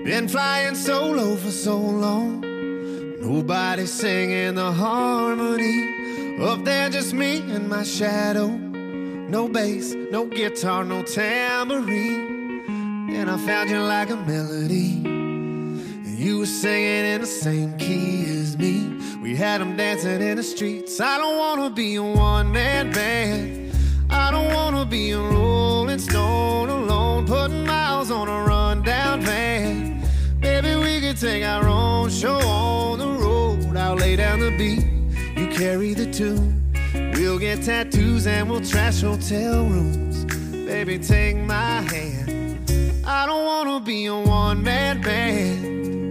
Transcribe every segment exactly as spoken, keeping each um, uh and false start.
Been flying solo for so long, nobody singing the harmony. Up there just me and my shadow. No bass, no guitar, no tambourine. And I found you like a melody, and you were singing in the same key as me. We had them dancing in the streets. I don't wanna be a one-man band. I don't wanna be a rolling stone alone, putting miles on a rundown van. Baby, we could take our own show on the road. I'll lay down the beat, you carry the tune. We'll get tattoos and we'll trash hotel rooms. Baby, take my hand. I don't wanna be a one-man band.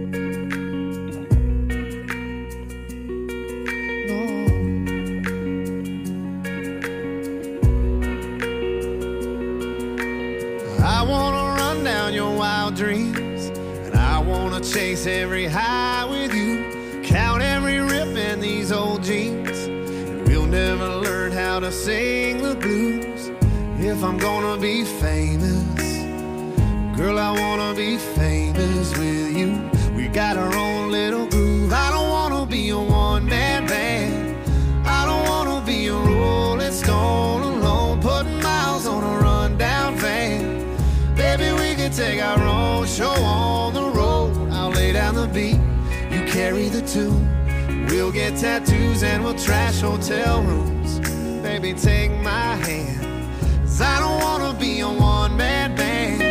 I wanna run down your wild dreams, and I wanna chase every high with you. Count every rip in these old jeans, and we'll never learn how to sing the blues. If I'm gonna be famous, girl, I wanna be famous with you. We got our own little groove. I don't wanna be a one-man band. I don't wanna be a rolling stone alone, putting miles on a rundown van. Baby, we can take our own show on the road. I'll lay down the beat, you carry the tune. We'll get tattoos and we'll trash hotel rooms. Baby, take my hand, 'cause I don't wanna be a one-man band.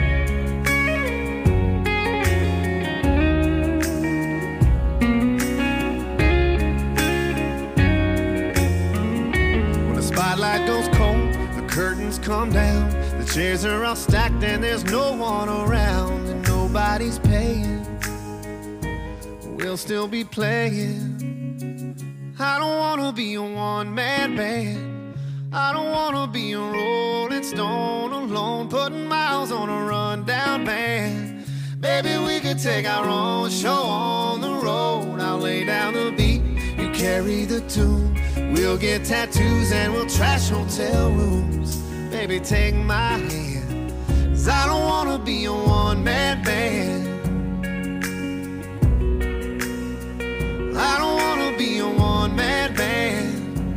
When the spotlight goes cold, the curtains come down. The chairs are all stacked and there's no one around, and nobody's paying. We'll still be playing. I don't wanna be a one-man band. I don't wanna be a rolling stone alone, putting miles on a rundown van. Baby, we could take our own show on the road. I'll lay down the beat, you carry the tune. We'll get tattoos and we'll trash hotel rooms. Baby, take my hand, 'cause I don't wanna be a one-man band. I don't wanna be a one-man band.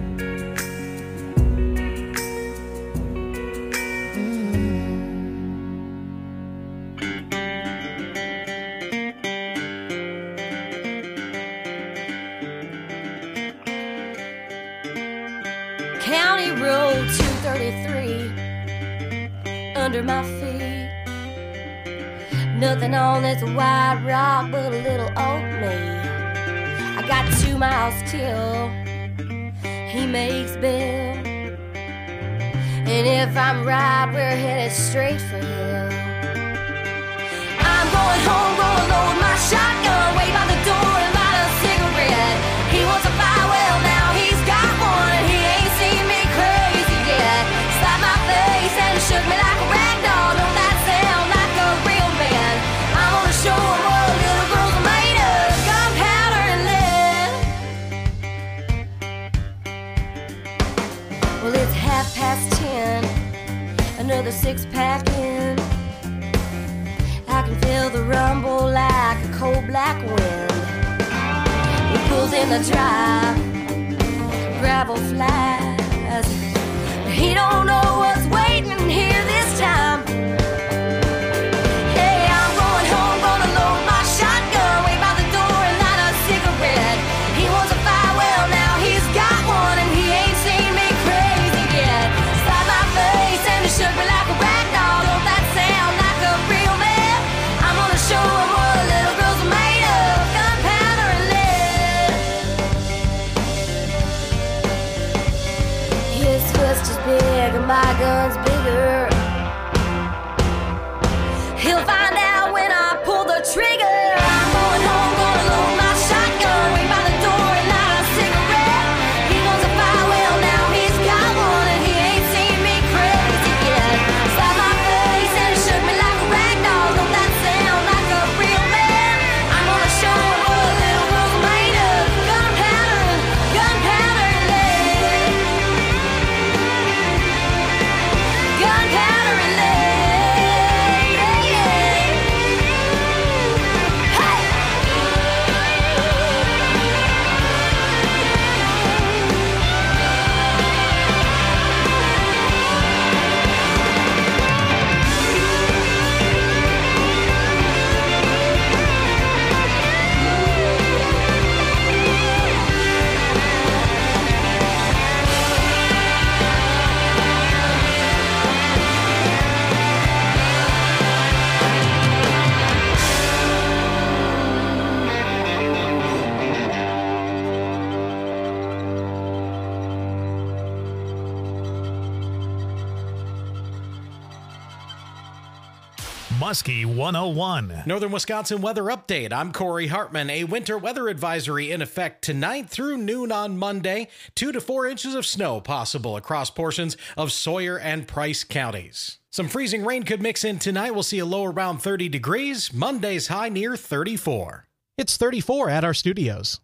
County Road two thirty-three under my feet. Nothing on this white rock but a little old me. I got two miles till he makes bail, and if I'm right, we're headed straight for hell. I'm going home, gonna load my shotgun, wait by the door and light a cigarette. He wants a fire, well now he's got one, and he ain't seen me crazy yet. Slapped my face and shook me like a rag doll. Don't that sound like a real man? I'm gonna show him what little girls are made of, gunpowder and lead. Well, it's half past ten, another six-pack in. I can feel the rumble like a cold black wind. He pulls in the drive, gravel flies. He don't know what's waiting here this time. Hey, I'm going home, gonna load my shotgun, wait by the door and light a cigarette. He wants a fire, well now he's got one, and he ain't seen me crazy yet. Slapped my face and it shook me like a rag doll. Don't that sound like a real man? I'm gonna show him what little girls are made of, gunpowder and lead. His fist is big and my gun's bigger. He'll find out when I pull the trigger. I'm going home, gonna load my shotgun, wait by the door and light a cigarette. He wants a fire, well now he's got one, and he ain't seen me crazy yet. Slapped my face and it shook me like a rag doll. Don't that sound like a real man? I'm gonna show him what little girls are made of, gunpowder, gunpowder and lead. Muskie one oh one. Northern Wisconsin weather update. I'm Corey Hartman. A winter weather advisory in effect tonight through noon on Monday. Two to four inches of snow possible across portions of Sawyer and Price counties. Some freezing rain could mix in tonight. We'll see a low around thirty degrees. Monday's high near thirty-four. It's thirty-four at our studios.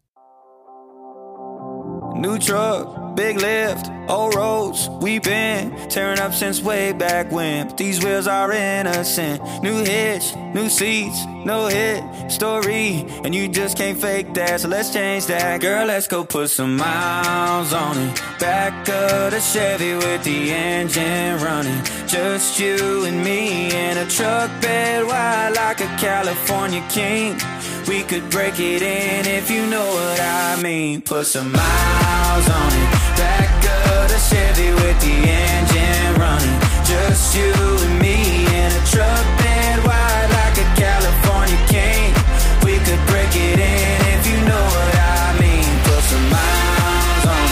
New truck, big lift, old roads, we been tearing up since way back when. But these wheels are innocent. New hitch, new seats, no hit story, and you just can't fake that, so let's change that. Girl, let's go put some miles on it. Back of the Chevy with the engine running. Just you and me in a truck bed wide like a California king. We could break it in if you know what I mean. Put some miles on it. Back of the Chevy with the engine running. Just you and me in a truck bed wide like a California king. We could break it in if you know what I mean. Put some miles on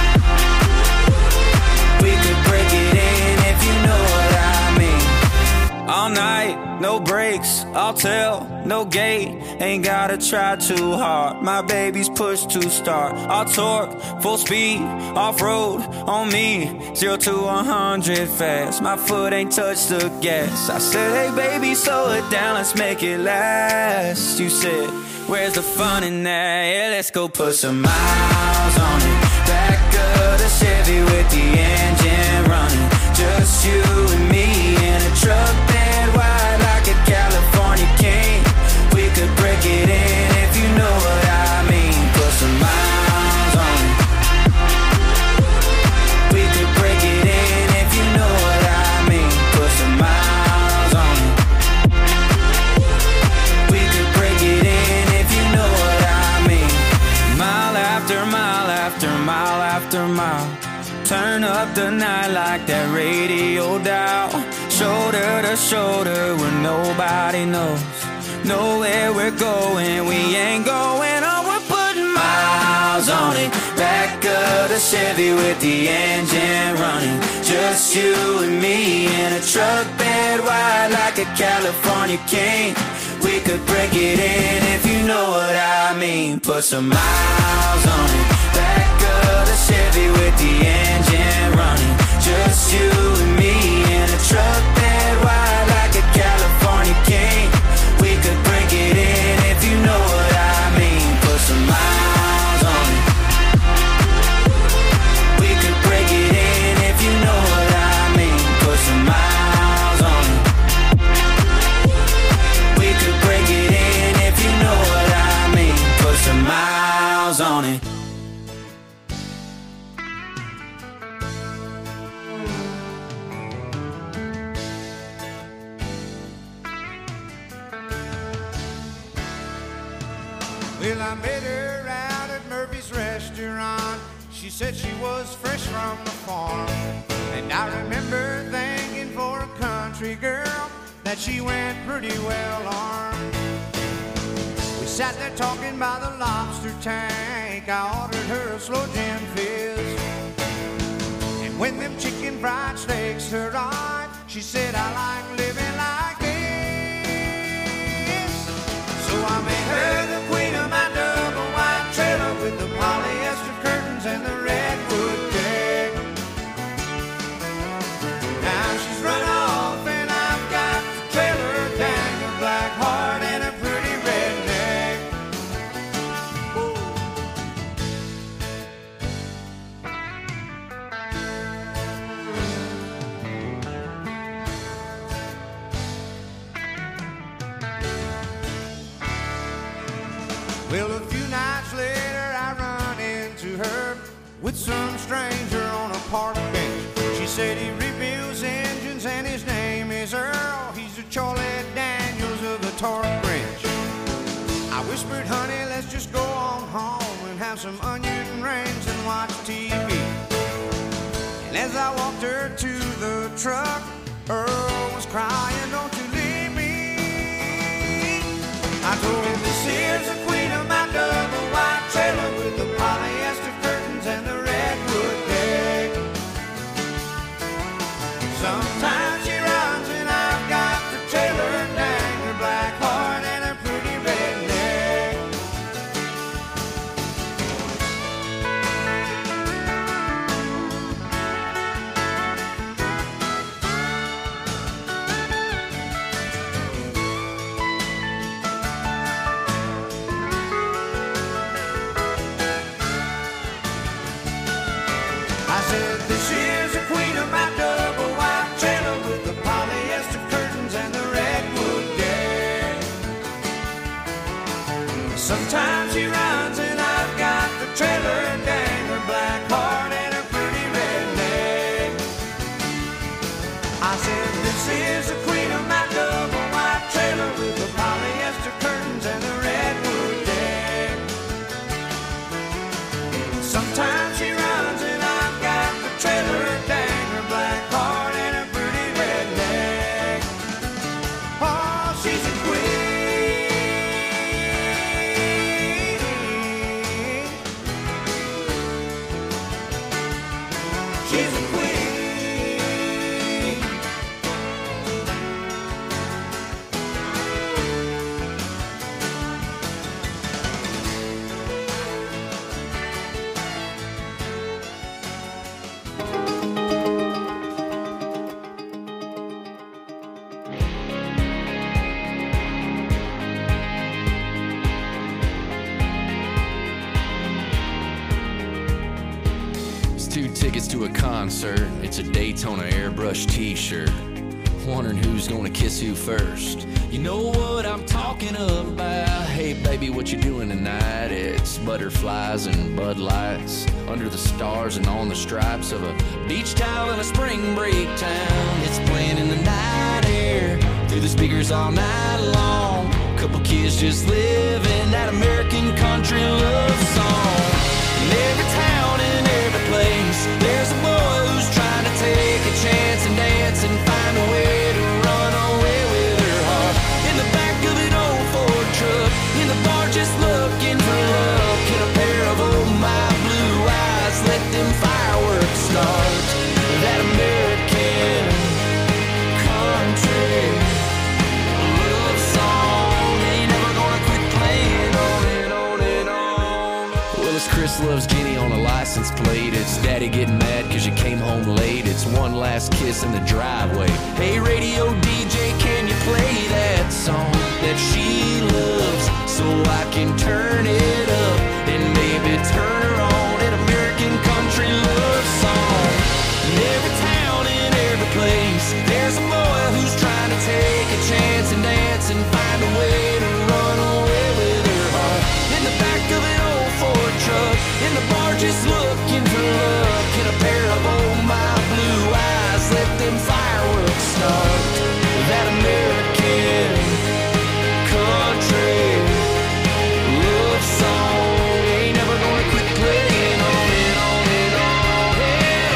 it. We could break it in if you know what I mean. All night, no brakes, I'll tell, no gate. Ain't gotta try too hard. My baby's push to start. I'll torque, full speed, off-road on me. Zero to one hundred fast. My foot ain't touched the gas. I said, hey baby, slow it down, let's make it last. You said, where's the fun in that? Yeah, let's go put some miles on it. Back of the Chevy with the engine running. Just you and me in a truck bed wide like a California king. We could break it in if you know what I mean. Put some miles on it. We could break it in if you know what I mean. Put some miles on it. We could break it in if you know what I mean. Mile after mile after mile after mile. Turn up the night like that radio dial. Shoulder to shoulder where nobody knows. Know where we're going, we ain't going on. We're putting miles on it. Back of the Chevy with the engine running. Just you and me in a truck bed wide like a California king. We could break it in if you know what I mean. Put some miles on it. Back of the Chevy with the engine running. Just you and me in a truck bed wide like a California king. We could break it in if you know what I mean. Put some miles on it. We could break it in if you know what I mean. Put some miles on it. We could break it in if you know what I mean. Put some miles on it. Well, I met her out at Murphy's restaurant. She said she was fresh from the farm. And I remember thinking for a country girl that she went pretty well armed. We sat there talking by the lobster tank. I ordered her a slow gin fizz. And when them chicken fried steaks arrived, she said, I like living like this. So I made her the queen of my double wide trailer with the polyester curtains and the redwood deck. Now she's run off and I've got the trailer, dang a black heart and a pretty redneck. Well, a few nights later I run into her with some stranger on a park bench. She said he rebuilds engines and his name is Earl. He's the Charlie Daniels of the torque wrench. I whispered, honey, let's just go on home and have some onion rings and watch T V. And as I walked her to the truck, Earl was crying, don't you leave me. I told him, this here's the queen of my double wide trailer with the polyester curtains and the redwood deck. Sometimes she runs and I've got the trailer Sometimes she runs and I've got the trailer dang, her black heart and her pretty redneck. I said, this is the queen of my double wide trailer with the polyester curtains and the redwood deck. Sometimes she runs and I've got the trailer dang, her black heart and her pretty redneck. Oh, she's a queen. She's a queen. It's two tickets to a concert. It's a Daytona airbrush t-shirt. Wondering who's gonna kiss who first. You know what I'm talking about. Hey baby, what you doing tonight? It's butterflies and Bud Lights under the stars and on the stripes of a beach towel in a spring break town. It's playing in the night air through the speakers all night long. Couple kids just living that American country love song. In every town and every place, there's a boy who's trying to take a chance and dance and find a way to run away with her heart. In the back of an old Ford truck, in the bar just looking for love. Get a pair of old my blue eyes, let them fireworks start. That American country love song ain't never gonna quit playing on and on and on. Well, it's Chris loves Jenny on a license plate. It's daddy getting mad cause you came home late. It's one last kiss in the driveway. Hey radio D J, can you play that song that she loves so I can turn it up and maybe turn her on? An American country love song. In every town, in every place, there's a boy who's trying to take a chance and dance and find a way to run away with her heart. In the back of an old Ford truck, in the bar just looking for luck. In a pair of old my blue eyes, let them fireworks start. That American country love song ain't never gonna quit playing on and on and on and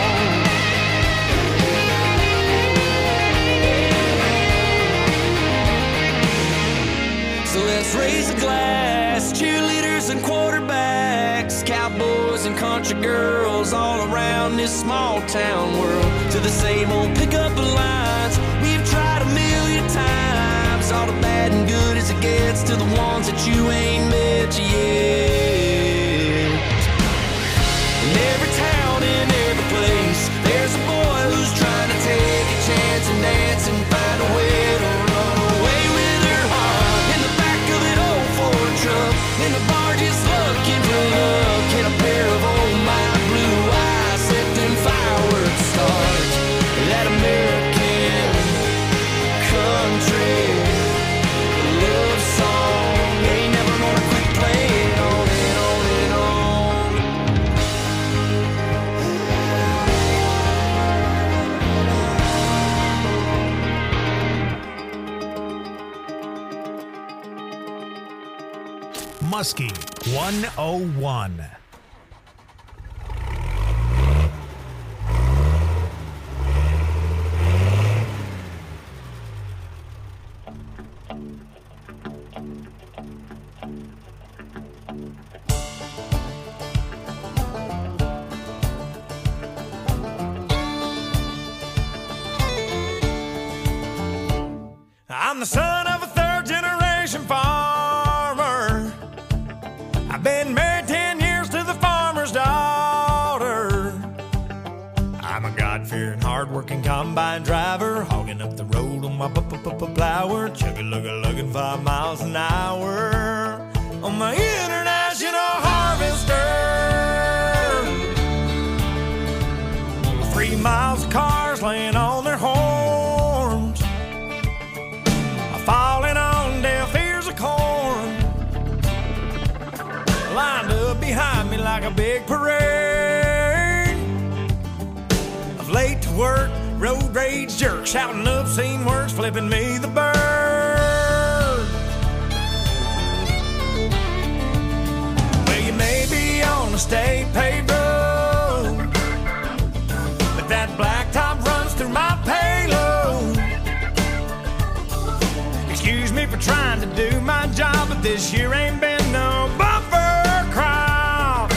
on. So let's raise a glass, cheerleaders and quarterbacks, cowboys and country girls all around this small town world. To the same old pickup lines we've tried a million times. All the bad and good as it gets to the ones that you ain't met yet. In every town, in every place, there's a boy who's trying to take a chance and dance and find a way to run away with her heart. In the back of an old Ford truck, in the bar just looking for love. Can a pair of old my blue eyes let them fireworks start? That American country love song ain't never gonna quit playing on and on and on. Muskie one oh one. I'm the son of a third generation farmer. I've been married ten years to the farmer's daughter. I'm a God-fearing, hard-working combine driver, hogging up the road on my plower, chugga-lugga-lugging five miles an hour on my international harvester. Three miles of cars laying on their horns, falling on deaf ears of corn. a big parade of late to work, road rage jerks, shouting obscene words, flipping me the bird. Well, you may be on a state paved road, but that blacktop runs through my payload. Excuse me for trying to do my job, but this year ain't been no bumper crop.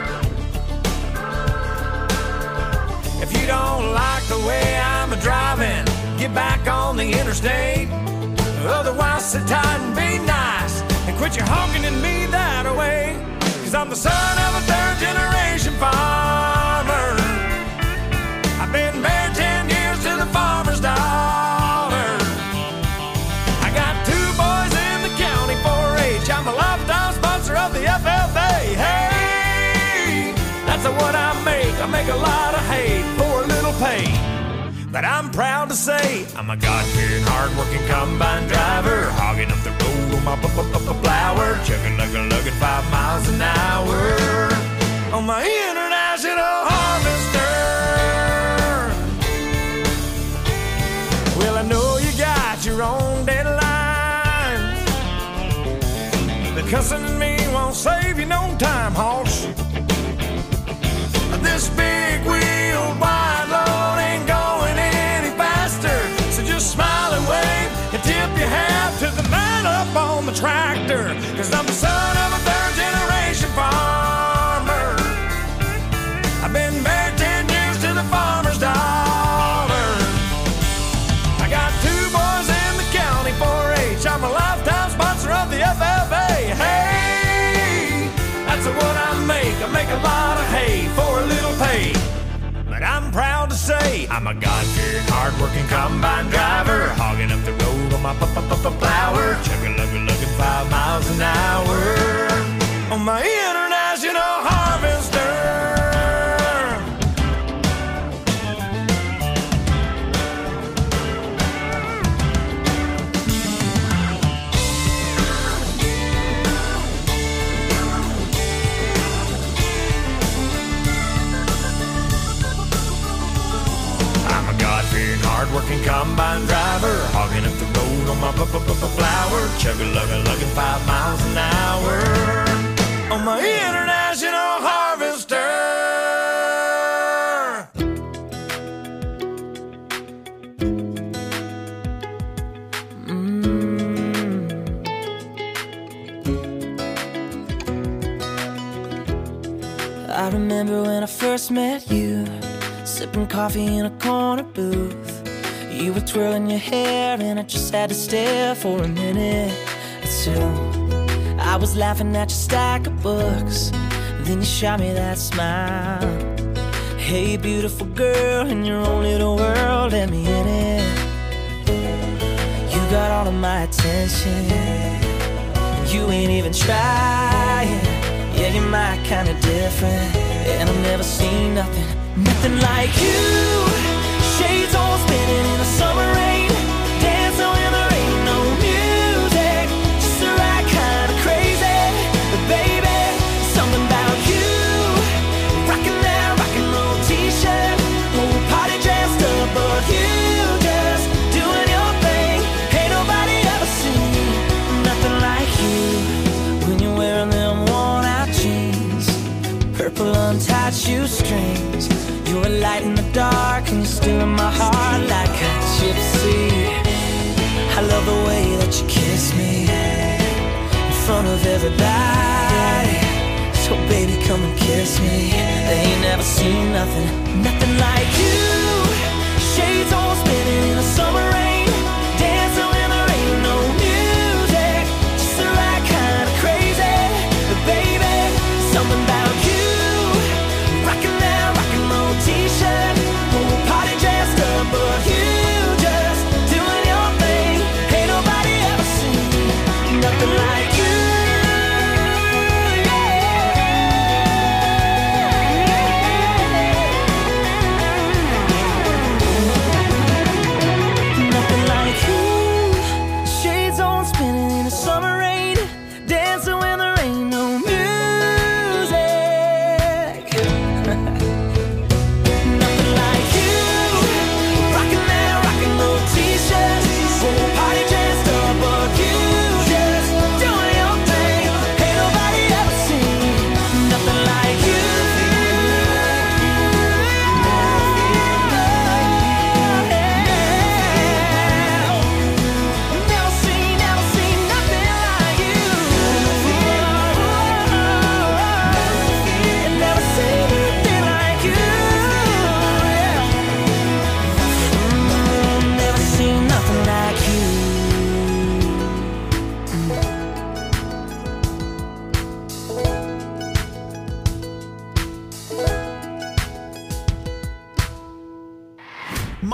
If you don't like the way I'm a driving, get back on the interstate. Otherwise, sit tight and be nice and quit your honking at me that way. Cause I'm the son of a third generation farmer. I've been married ten years to the farmer's daughter. I got two boys in the county four H. I'm a lifetime sponsor of the F F A. Hey, that's what I make. I make a lot of hay for a little pay. But I'm proud to say I'm a God-fearing, hard-working combine driver, hogging up the road on my flower, chugging, lugging, lugging five miles an hour on my international harvester. Well, I know you got your own deadlines, but cussing at me won't save you no time, hoss. This big wheel wide load ain't going any faster, so just smile and wave and tip your hat to the man up on the tractor. Cause I'm the son of a third generation farmer. I've been married ten years to the farmer's daughter. I got two boys in the county four H. I'm a lifetime sponsor of the F F A. Hey, that's what I make. I make a lot of hay for a little pay. But I'm proud to say I'm a God-fearing, hard-working combine driver, hogging up the road on my flower, chugging, lugging, lugging five miles an hour on my international harvester. Hard-working combine driver, hogging up the road on my flower, chugging, lugging, lugging five miles an hour on my international harvester. Mm. I remember when I first met you, sipping coffee in a corner booth. You were twirling your hair and I just had to stare for a minute or two. I was laughing at your stack of books, then you shot me that smile. Hey, beautiful girl, in your own little world, let me in it. You got all of my attention, you ain't even trying. Yeah, you're my kind of different, and I've never seen nothing Nothing like you. Shades all spinning in the summer rain, dancing when there ain't no music. Just the right kind of crazy. But baby, something about you. Rocking that rock and roll t-shirt, whole party dressed up, but you just doing your thing. Ain't nobody ever seen nothing like you. When you're wearing them worn out jeans, purple untied shoestrings, you're a light in the dark and you're still in my heart like a gypsy. I love the way that you kiss me in front of everybody. So baby, come and kiss me. They ain't never seen nothing, nothing like you. Shades all spinning in the summer rain, dancing when there ain't no music. Just the right kind of crazy. But baby, something about you. Rocking that rock and roll t-shirt, whole party dressed up, but you just doing your thing. Ain't nobody ever seen nothing like you. Yeah.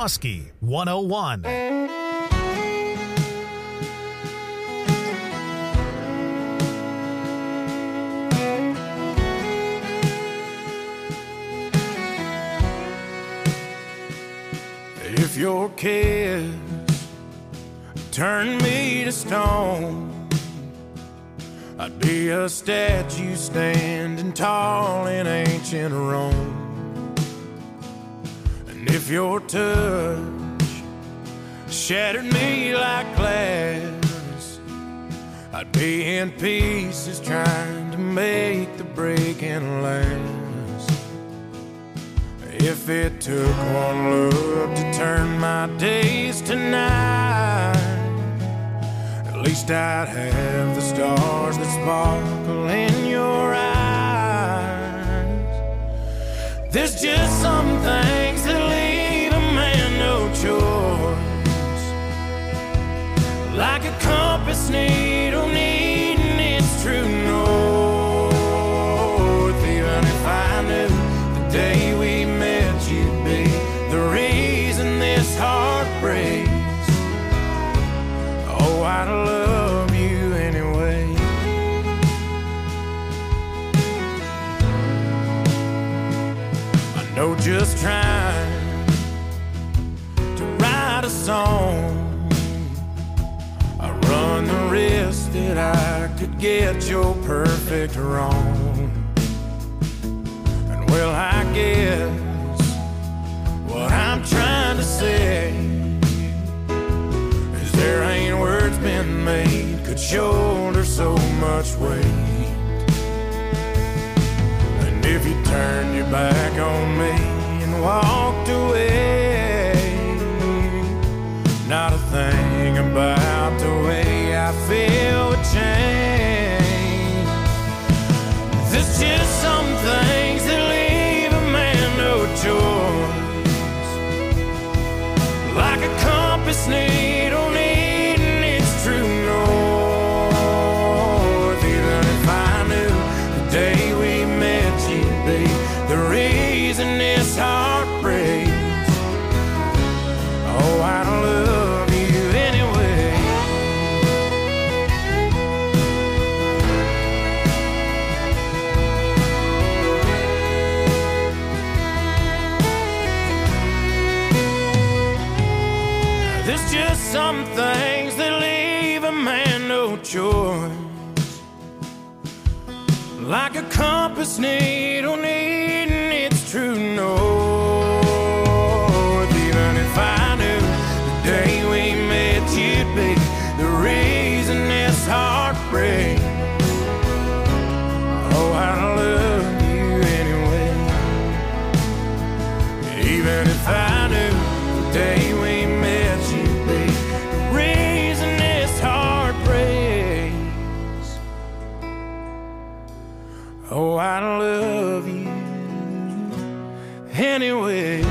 Muskie one oh one. If your kiss turned me to stone, I'd be a statue standing tall in ancient Rome. And if your touch shattered me like glass, I'd be in pieces trying to make the breaking last. If it took one look to turn my days to night, at least I'd have the stars that sparkle in your eyes. There's just some things that leave a man no choice, like a compass needle needing its true north. Even if I knew the day we met you'd be the reason this heart breaks, oh, I'd love you anyway. I know just trying to write a song, I run the risk that I could get your perfect wrong. And well, I guess what I'm trying to say is there ain't words been made could shoulder so much weight. And if you turned your back on me and walked away, not a thing about the way I feel would change. There's just some things that leave a man no choice, like a compass needle needing its true north. Even if I knew the day we met you'd be the reason this heart breaks, oh, I'd love you anyway. There's just some things that leave a man no choice, like a compass needle needing its true north. Even if I knew the day we met you'd be the reason this heart breaks, oh, I'd love you anyway. Even if I knew the day we met you'd be the reason this heart breaks, oh, I'd love you anyway.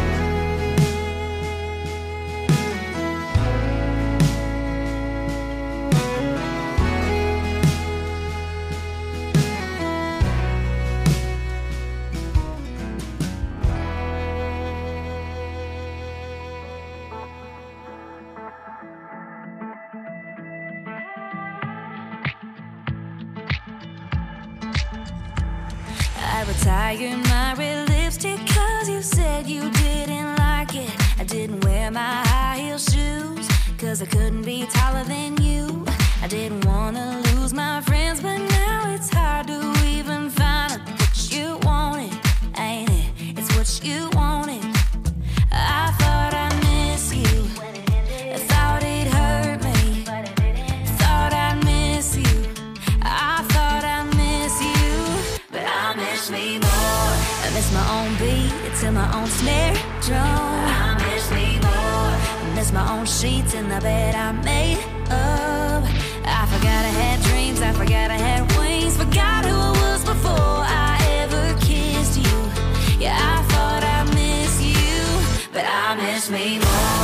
I retired my red lipstick cause you said you didn't like it. I didn't wear my high heel shoes cause I couldn't be taller than you. I didn't wanna lose my friends, but now it's hard to even find out what you wanted, ain't it? It's what you wanted. I thought I'd miss you, I thought it hurt me, thought I'd miss you, I thought I'd miss you, but I miss me more. I miss my own beat to my own snare drum. I miss me more. I miss my own sheets in the bed I made up. I forgot I had dreams, I forgot I had wings, forgot who I was before I ever kissed you. Yeah, I thought I miss you, but I miss me more.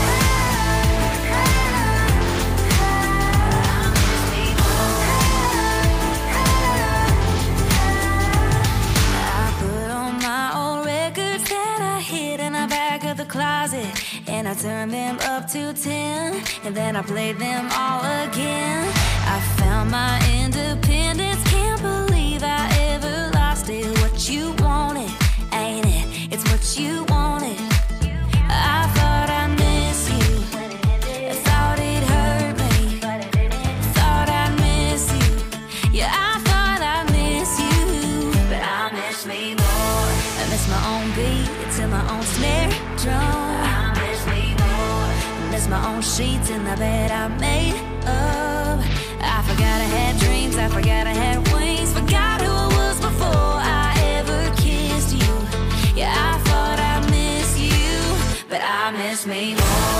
I put on my old records that I hid in the back of the closet, and then I turned them up to ten, and then I played them all again. I found my independence, can't believe I ever lost it. What you wanted, ain't it? It's what you wanted. I thought I miss you, I thought it hurt me, thought I miss you. Yeah, I thought I miss you, but I miss me more. I miss my own beat to my own snare drum. I miss me more. I miss my own sheets in the bed I made up. I forgot I had dreams, I forgot I had wings, forgot who I was before I ever kissed you. Yeah, I thought I miss you, but I miss me more.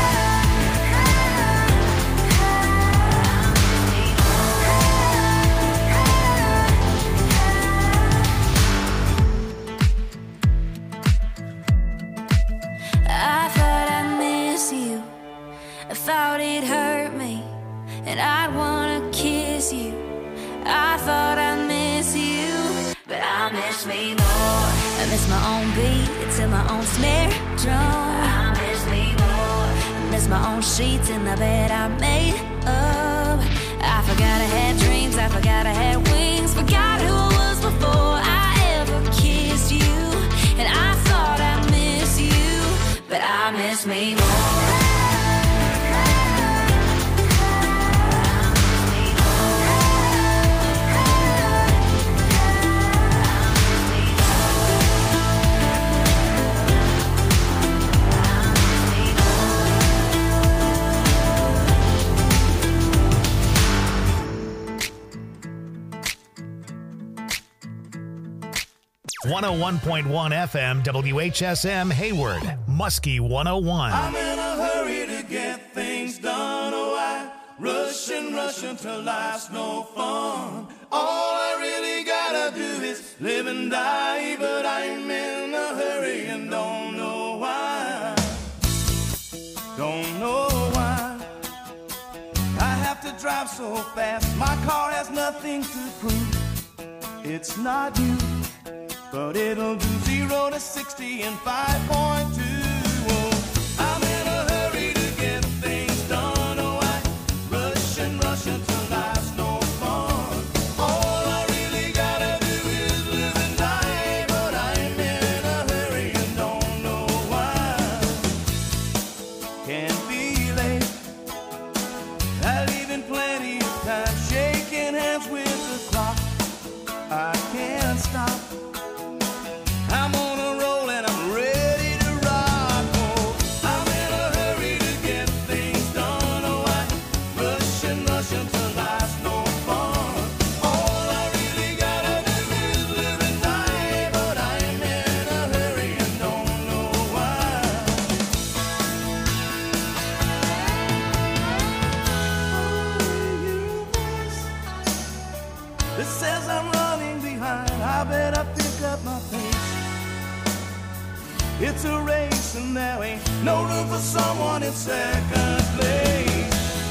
I thought I miss you, I thought it hurt me, and I'd wanna kiss you. I thought I miss you, but I miss me more. I miss my own beat to my own snare drum. I miss me more. I miss my own sheets in the bed I made up. I forgot I had dreams, I forgot I had wings, forgot who I was before I ever kissed you. And I thought I miss you, but I miss me more. one oh one point one F M W H S M Hayward, Muskie one oh one. I'm in a hurry to get things done. Oh, I rush and rush until life's no fun. All I really gotta do is live and die, but I'm in a hurry and don't know why. Don't know why I have to drive so fast. My car has nothing to prove. It's not you, but it'll do zero to sixty in five point two. Oh, I'm in a hurry to get things done. Oh, I rush and rush until life's no fun. All I really gotta do is live and die, but I'm in a hurry and don't know why. Can't be late, I leave in plenty of time, shaking hands with the clock. I can't stop. I'm on a roll and I'm ready to rock. Oh, I'm in a hurry to get things done. Oh, I rush and rush until life's no fun. All I really gotta do is live and die, but I'm in a hurry and don't know why. This says I'm running behind. I better pick up my pace. It's a race and there ain't no room for someone in second place.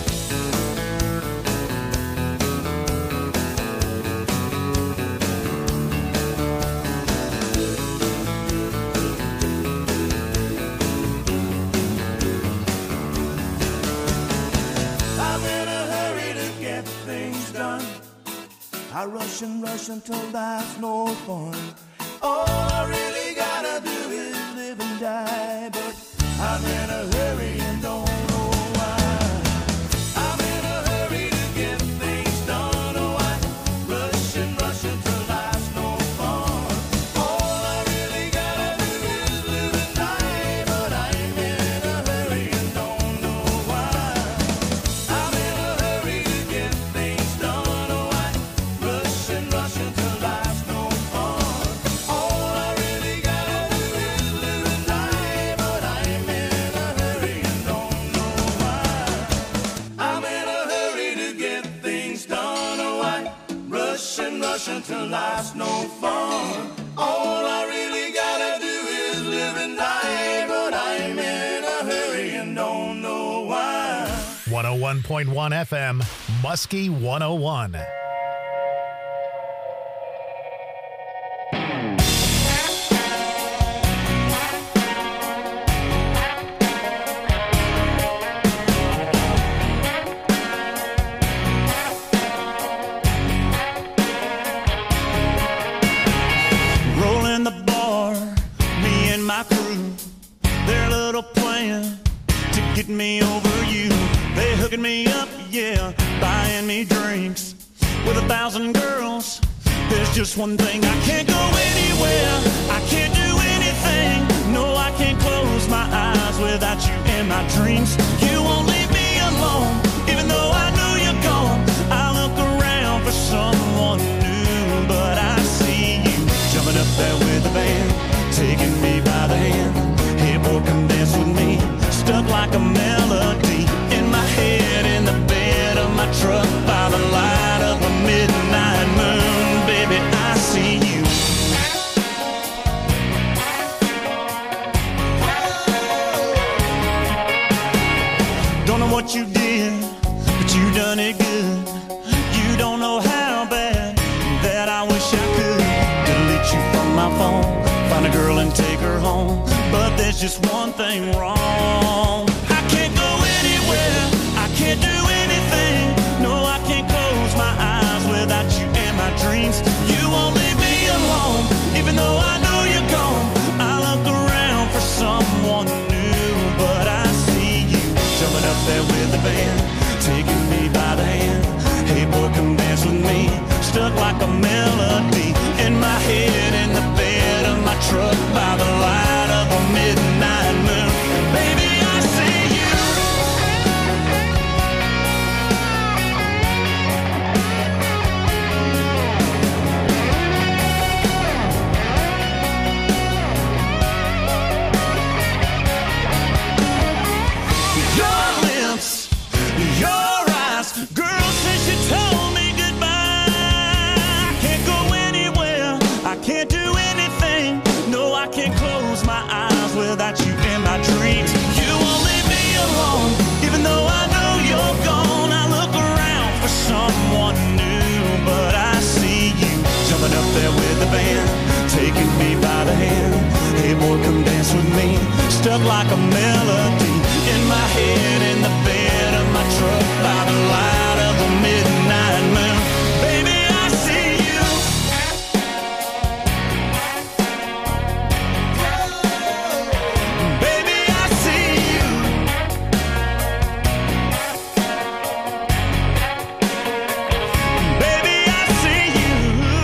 I'm in a hurry to get things done. I rush and rush until there's no fun. All I really gotta do is live and die, but I'm in a hurry and don't know why. I'm in a hurry to get things done. Oh, I rush and rush until life's no fun. All I really gotta do is live and die, but I'm in a hurry and don't know why. I'm in a hurry to get things done. Oh, I rush and rush until life's no fun. All I really gotta do is live and die, but I'm in a hurry and don't know why. I'm in a hurry to get things done. Oh, I rush and rush until life's no fun. All I really gotta do is live and die, but I'm in a hurry and don't know why. one oh one point one F M, Muskie one oh one. getting me over you. They hooking me up, yeah, buying me drinks. With a thousand girls, there's just one thing. I can't go anywhere, I can't do anything. No, I can't close my eyes without you in my dreams. You won't leave me alone, even though I know you're gone. I look around for someone new, but I see you jumping up there with the band, taking me by the hand. Hey boy, come dance with me. Stuck like a melody in my head, in the bed of my truck, by the light of a midnight moon. Baby, I see you. Don't know what you did, but you done it good. You don't know how bad that I wish I could delete you from my phone, find a girl and take her home. But there's just one thing wrong. I can't go anywhere, I can't do anything. No, I can't close my eyes without you in my dreams. You won't leave me alone, even though I know you're gone. I look around for someone new, but I see you jumping up there with the band, taking me by the hand. Hey boy, come dance with me. Stuck like a melody in my head, in the bed of my truck, by the light of a midnight moon. Baby, I see you. Your lips, your eyes, girl, since you told me goodbye, I can't go anywhere, I can't do anything. No, I can't close my eyes without you in my dreams. You won't leave me alone, even though I know you're gone. I look around for someone new, but I see you jumping up there with the band, taking me by the hand. Hey boy, come dance with me. Stuck like a melody in my head, in the bed of my truck, by the light of the midnight moon. Baby, I see you. Baby, I see you. Baby, I see you.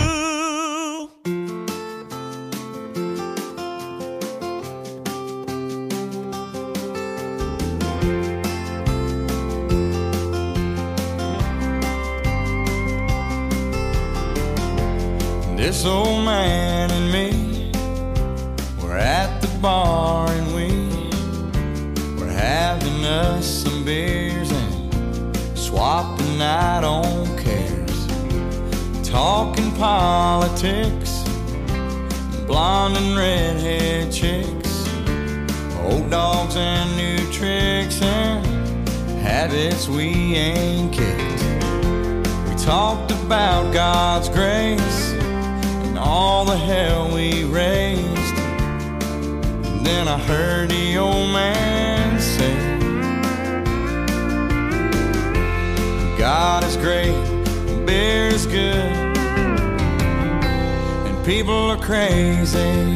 This old man and me, we're at the bar and we, we're having us some beers and swapping out on cares, talking politics, blonde and redhead chicks, old dogs and new tricks and habits we ain't kicked. We talked about God's grace, all the hell we raised. And then I heard the old man say, God is great, beer is good, and people are crazy.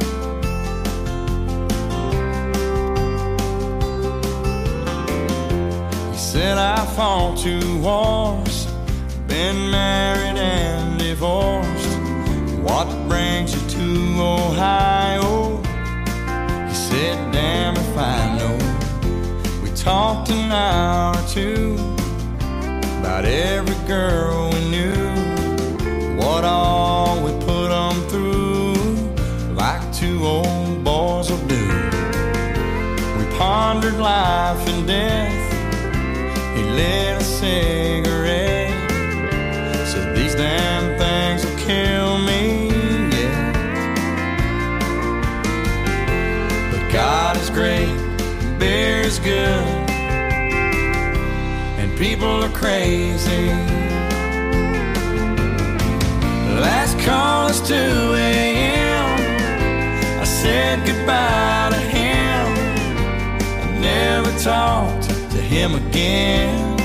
He said I fought two wars, been married and divorced. What brings you to Ohio? He said, damn if I know. We talked an hour or two about every girl we knew, what all we put them through, like two old boys will do. We pondered life and death. He lit a cigarette, said these damn things will kill me. God is great, beer is good, and people are crazy. Last call is two a.m. I said goodbye to him. I never talked to him again.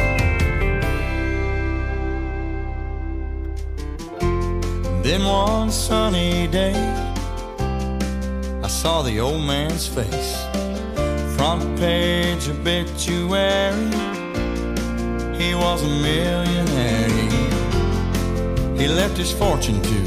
Then one sunny day, I saw the old man's face front page obituary. He was a millionaire. He left his fortune to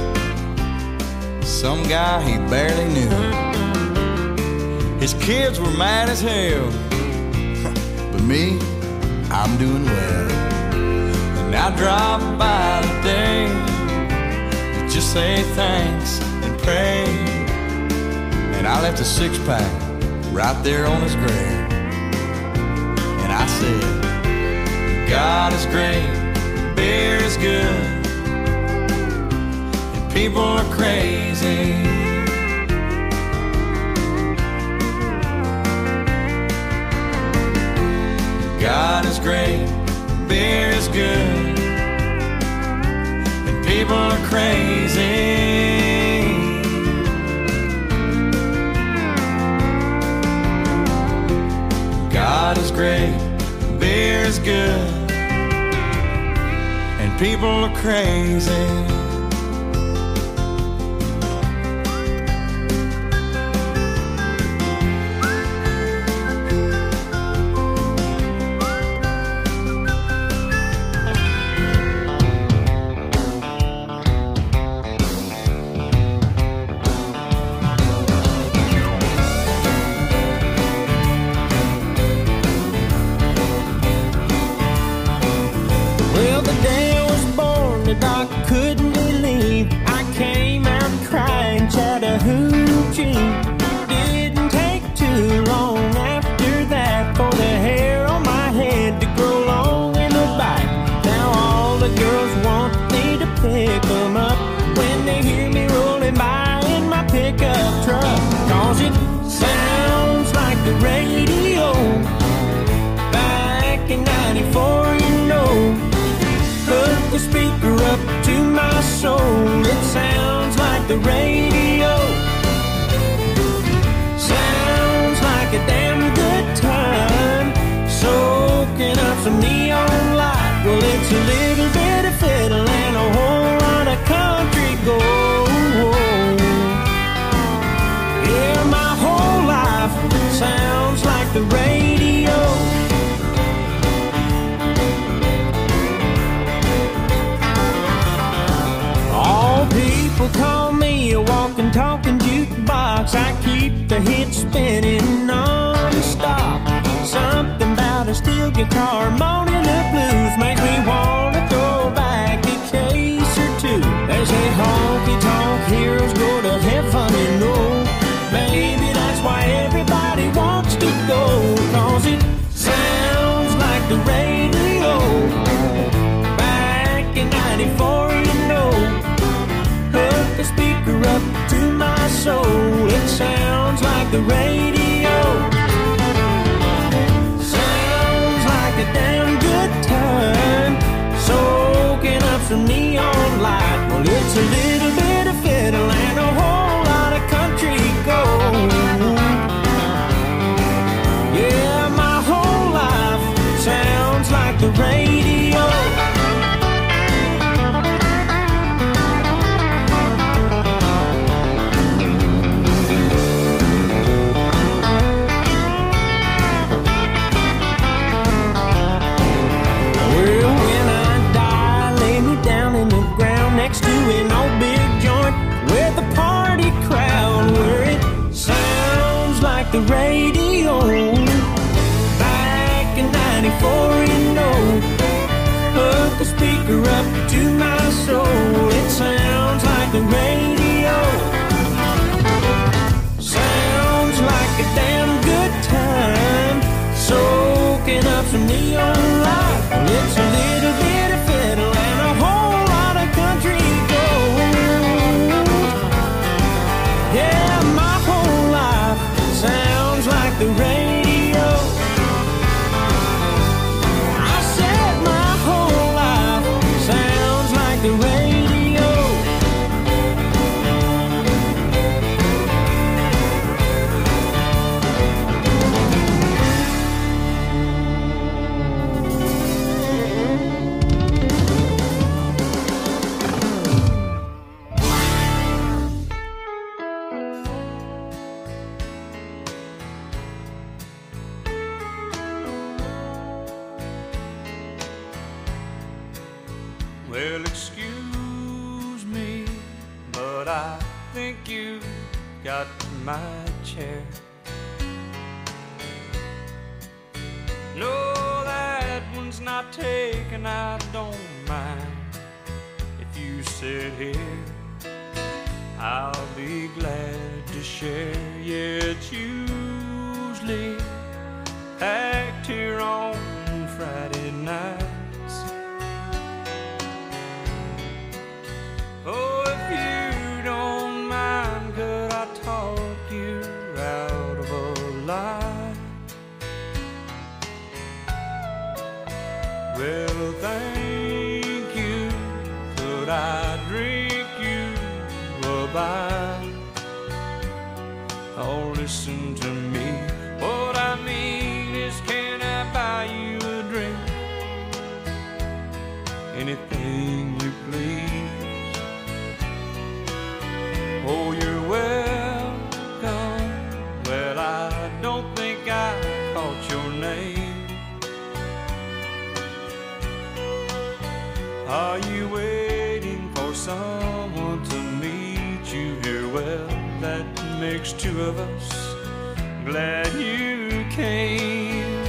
some guy he barely knew. His kids were mad as hell, but me, I'm doing well. And I drop by today to just say thanks and pray. And I left a six-pack right there on his grave. And I said, God is great, beer is good, and people are crazy. God is great, beer is good, and people are crazy. God is great, beer is good, and people are crazy. Didn't take too long after that for the hair on my head to grow long in the back. Now all the girls want me to pick them up when they hear me rolling by in my pickup truck. Cause it sounds like the radio back in ninety-four, you know. Hook the speaker up to my soul. It sounds like the radio. Sounds like a damn good time, soaking up some neon light. Well, it's a little bit of fiddle and a whole lot of country gold. Yeah, my whole life sounds like the radio. All people call me a walking, talking jukebox. I keep the hits spinning non-stop. Something about a steel guitar moaning the blues makes me want to throw back a case or two. They say honky-tonk heroes go to heaven, you know. Maybe that's why everybody wants to go. Cause it sounds like the radio back in ninety-four, you know. Hook the speaker up to my soul. It sounds like the radio. Sounds like a damn good time, soaking up some neon light. Well, it's a little bit of fiddle and a whole lot of country gold. Yeah, my whole life sounds like the radio. Next to an old big joint with a party crowd, where it sounds like the radio back in ninety-four, you know. Hook the speaker up to my soul. It sounds like the radio. Sounds like a damn good time, soaking up some neon light. Well, it's a little bit of fiddle and a whole lot of country gold. Yeah, my whole life sounds like the radio. I said my whole life sounds like the radio. Well, excuse me, but I think you got my chair. No, that one's not taken, I don't mind. If you sit here, I'll be glad to share. Yeah, it's usually packed here on Friday nights. Oh, if you don't mind, could I talk you out of a lie? Well, thank you. Could I drink you a bite? Oh, listen to me. What I mean is, can I buy you a drink? Anything you please. Oh, you're welcome. Well, I don't think I caught your name. Are you waiting for someone to meet you here? Well, that makes two of us. Glad you came.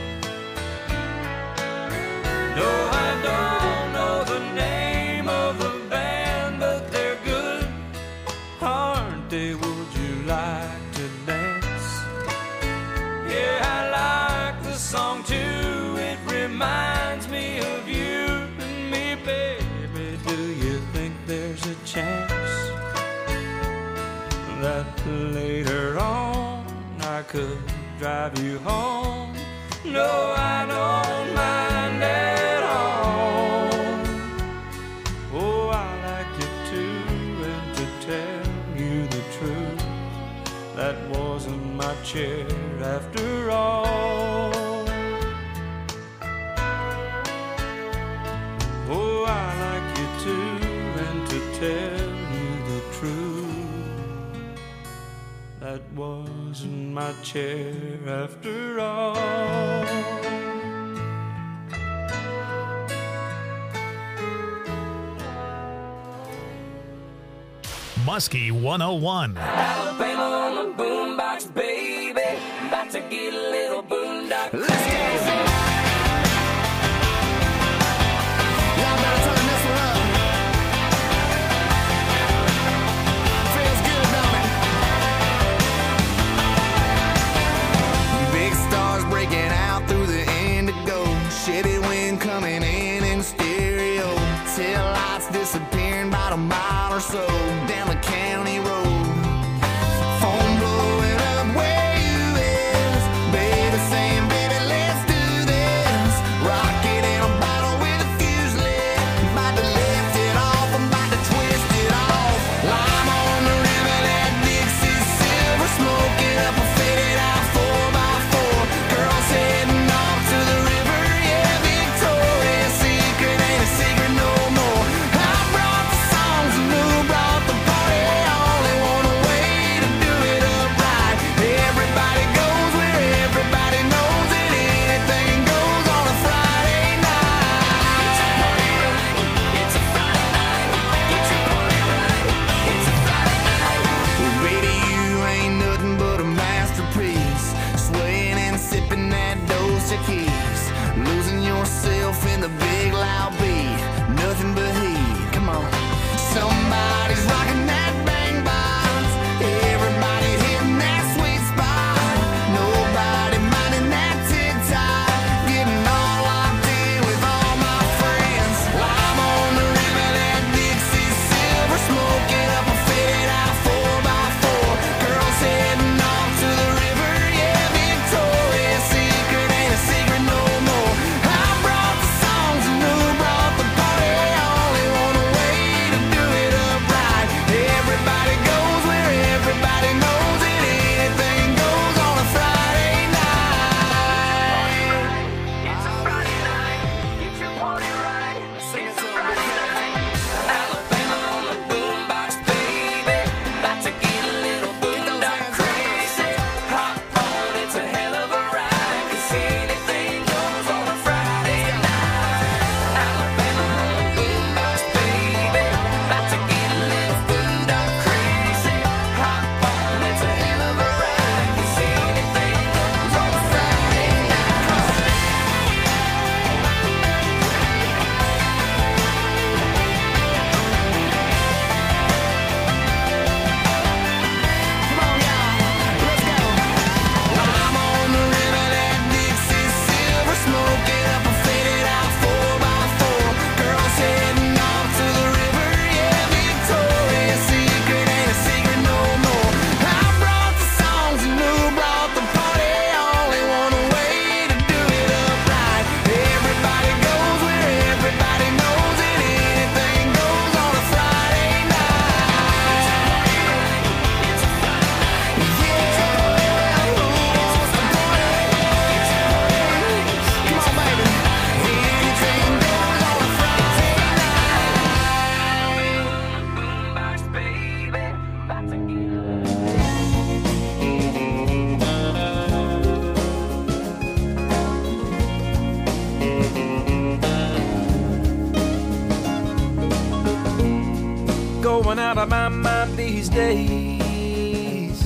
No, I don't know the name of the band, but they're good, aren't they? Would you like to dance? Yeah, I like the song too. It reminds me of you and me, baby. Do you think there's a chance that later on I could drive you home? No, I don't mind at all. Oh, I like you too, and to tell you the truth, that wasn't my chair after all. Oh, I like you too, and to tell you the truth, that wasn't my chair after all. Muskie one oh one. Alabama on the boombox, baby. About to get a little boondock. Let's go. Y'all better turn this one up. Feels good, don't it? Big stars breaking out through the indigo. Shitty wind coming in in stereo. Tail lights disappearing about a mile or so down the county road. Phone blowing up where you is. Baby saying, baby, let's do this. Rocket in a bottle with a fuse lit. About to lift it off, I'm about to twist it off. Lime on the river, that Dixie silver. Smoking up a faded out four by four. Girls heading off to the river, yeah, Victoria's Secret ain't a secret no more. I brought the songs and who brought the party? Only one way to do it upright. Everybody goes where everybody knows that anything goes on a Friday night. It's a party night. It's a Friday night. Get your party right. It's a Friday night. Well, baby, you ain't nothing but a masterpiece. Swaying and sipping that dose of keys. Losing yourself in the big loud beat. Nothing but heat. Come on. Somebody's rocking that bang box. Everybody hitting that sweet spot. Nobody minding that tick-tock. Getting all locked in with all my friends. Lime on the river, that Dixie silver. Smoking up a faded out four by four. Girls heading off to the river, yeah, Victoria's Secret ain't a secret no more. I brought the songs out of my mind these days,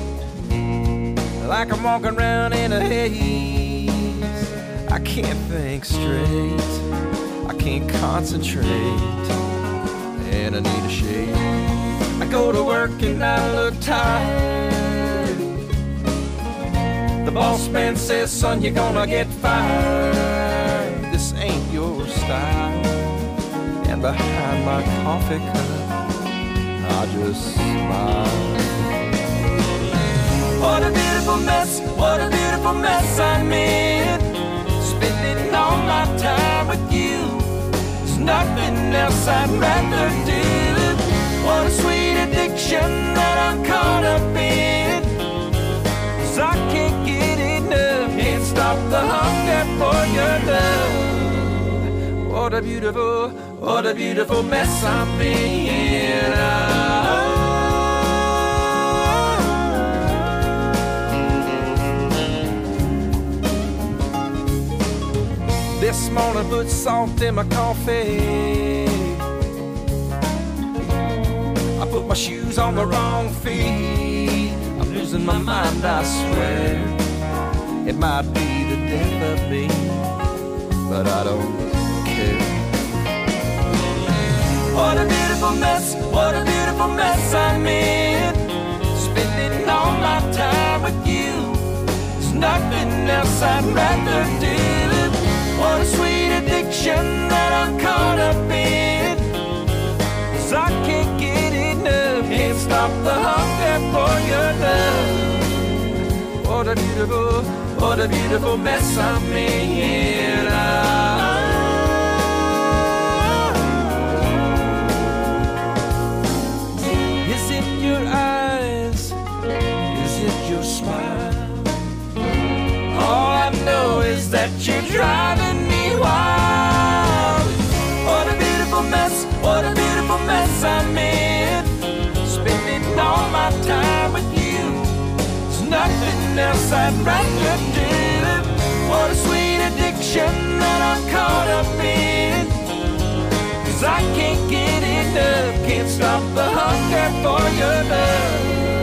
like I'm walking around in a haze. I can't think straight, I can't concentrate, and I need a shave. I go to work and I look tired. The boss man says, son, you're gonna get fired. This ain't your style. And behind my coffee cup, I just smile. What a beautiful mess, what a beautiful mess I'm in. Spending all my time with you. There's nothing else I'd rather do. What a sweet addiction that I'm caught up in. 'Cause I can't get enough, can't stop the hunger for your love. What a beautiful, what a beautiful mess I'm in. Oh. This morning put salt in my coffee. I put my shoes on the wrong feet. I'm losing my mind, I swear. It might be the death of me, but I don't care. What a beautiful mess, what a beautiful mess I'm in. Spending all my time with you. There's nothing else I'd rather do. What a sweet addiction that I'm caught up in. 'Cause I can't get enough, can't stop the hunger for your love. What a beautiful, what a beautiful mess I'm in. Oh. Is it your eyes? Is it your smile? All I know is that you're driving me wild. What a beautiful mess, what a beautiful mess I'm in. Spending all my time with you. There's nothing else I'd rather do. What a sweet addiction that I'm caught up in. 'Cause I can't get enough, can't stop the hunger for your love.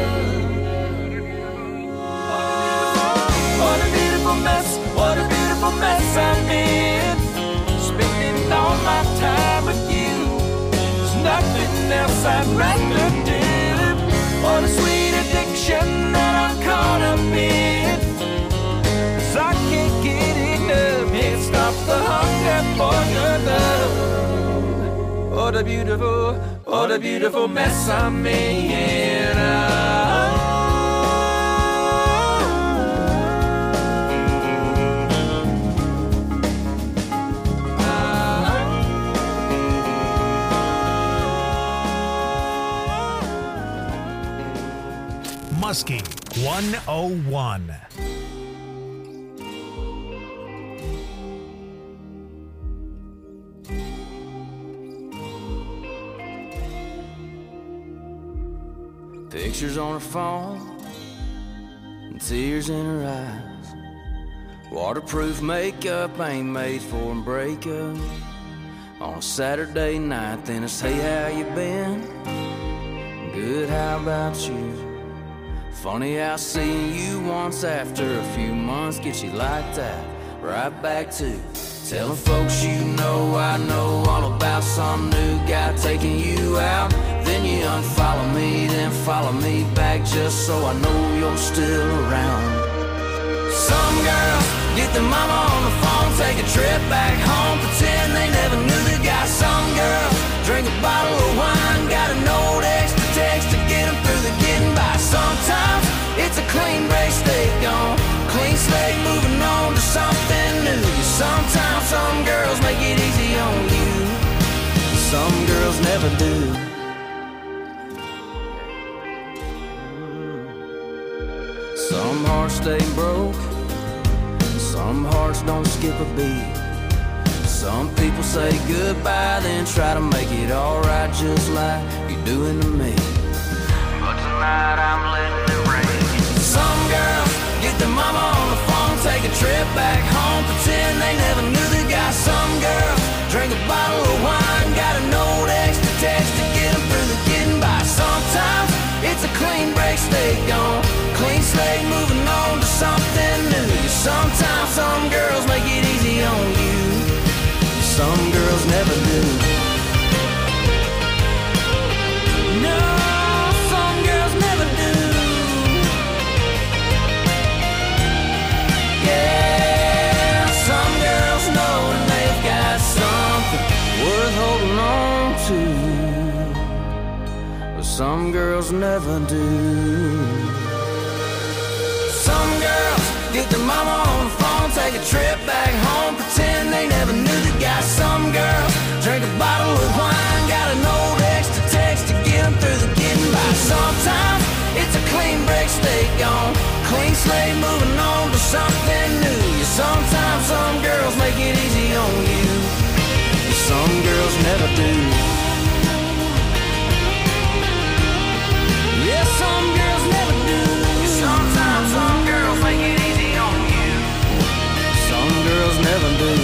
What a beautiful mess, what a beautiful mess I'm in. Spending all my time with you. There's nothing else I'd rather do. What a sweet addiction that I'm caught up in. 'Cause I can't get enough, can't stop the hunger for your love. What a beautiful, what a beautiful mess I'm in. Oh. Muskie one oh one. Pictures on her phone and tears in her eyes. Waterproof makeup ain't made for a breakup. On a Saturday night, then it's hey, how you been? Good, how about you? Funny how seeing you once after a few months gets you like that. Right back to telling folks you know I know all about some new guy taking you out. Then you unfollow me, then follow me back just so I know you're still around. Some girls get their mama on the phone, take a trip back home, pretend they never knew the guy. Some girls drink a bottle of wine, got a note extra text to get them through the getting by. Sometimes it's a clean break, stay gone, clean slate, moving on to something new. Sometimes some girls make it easy on you, some girls never do. Some hearts stay broke, some hearts don't skip a beat. Some people say goodbye, then try to make it alright just like you're doing to me. But tonight I'm letting it rain. Some girls get their mama on the phone, take a trip back home, pretend they never knew the guy. Some girls drink a bottle of wine, got a note extra text to get them through the getting by. stay gone. Clean slate, moving on to something new. Sometimes some girls make it easy on you. Some girls never do. No, some girls never do. Yeah, some girls know that they've got something worth holding on to, but some girls never do. Some girls get their mama on the phone, take a trip back home, pretend they never knew the guy. Some girls drink a bottle of wine, got an old ex to text to get them through the getting by. Sometimes it's a clean break, stay gone. Clean slate, moving on to something new. Yeah, sometimes some girls make it easy on you. Yeah, some girls never do. Yeah, some girls never do. Yeah, sometimes some girls make it easy on you. Some girls never do.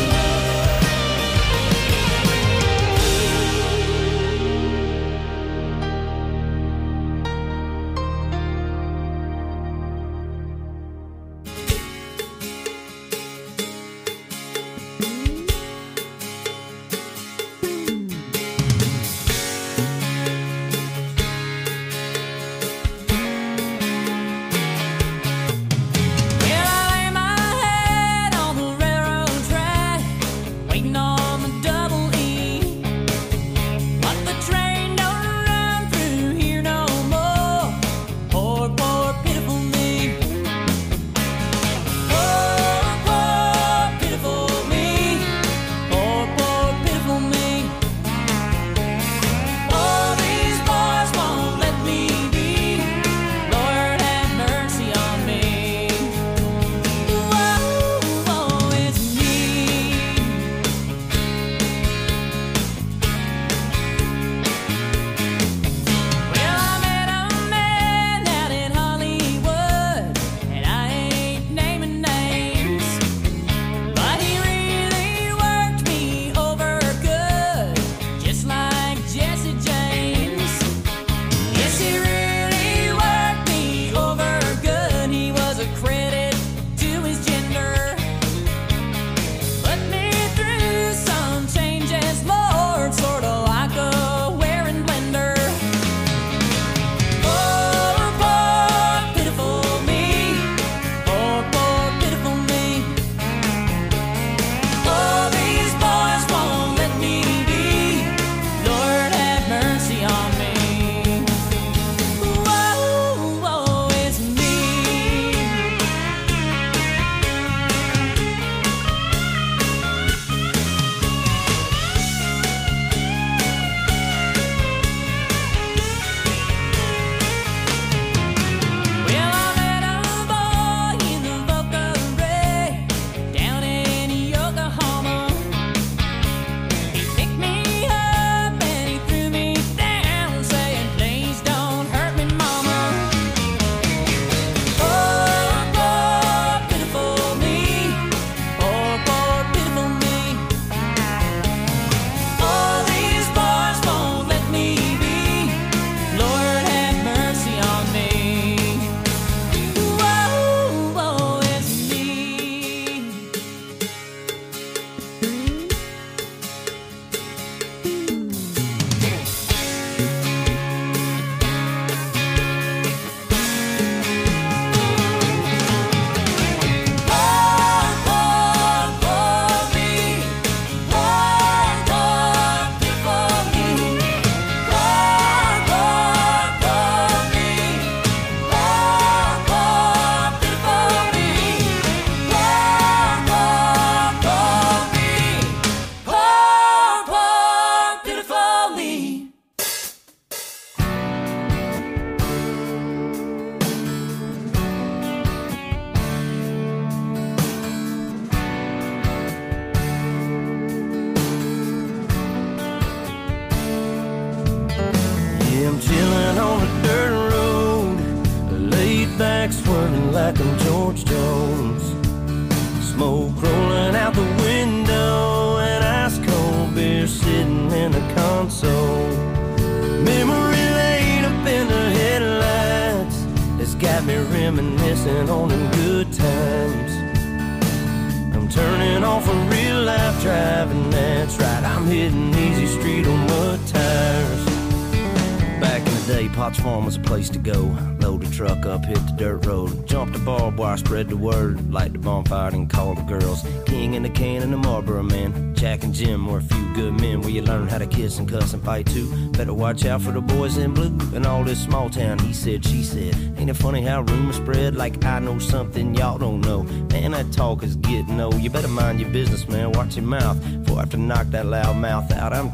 like I'm George Jones. Smoke rolling out the window and ice cold beer sitting in the console. Memory laid up in the headlights got me reminiscing on them good times. I'm turning off a real life driving, that's right. I'm hitting easy street on mud tires. Back in the day, Potts Farm was a place to go. Load the truck up, hit the dirt road. Jump the barbed wire, spread the word. Light the bonfire and call the girls. King and the can and the Marlboro man. Jack and Jim were a few good men where you learn how to kiss and cuss and fight too. Better watch out for the boys in blue and all this small town. He said, she said. Ain't it funny how rumors spread like I know something y'all don't know? Man, that talk is getting old. You better mind your business, man. Watch your mouth before I have to knock that loud mouth out. I'm